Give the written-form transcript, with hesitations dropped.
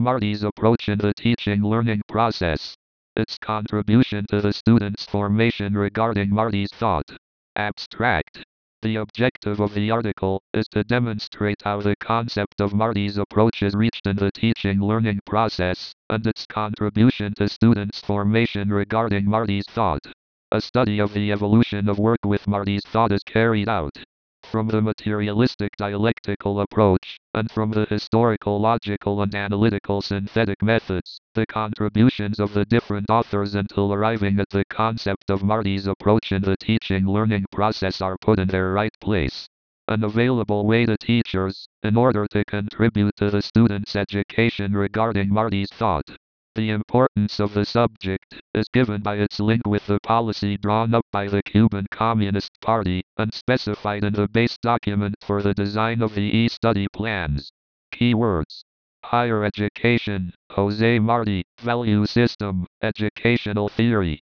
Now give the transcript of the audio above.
Marty's approach in the teaching-learning process. Its contribution to the student's formation regarding Marty's thought. Abstract. The objective of the article is to demonstrate how the concept of Marty's approach is reached in the teaching-learning process, and its contribution to students' formation regarding Marty's thought. A study of the evolution of work with Marty's thought is carried out. From the materialistic dialectical approach, and from the historical logical and analytical synthetic methods, the contributions of the different authors until arriving at the concept of Marty's approach in the teaching-learning process are put in their right place. An available way to teachers, in order to contribute to the student's education regarding Marty's thought. The importance of the subject is given by its link with the policy drawn up by the Cuban Communist Party and specified in the base document for the design of the e-study plans. Keywords: higher education, Jose Marti, value system, educational theory.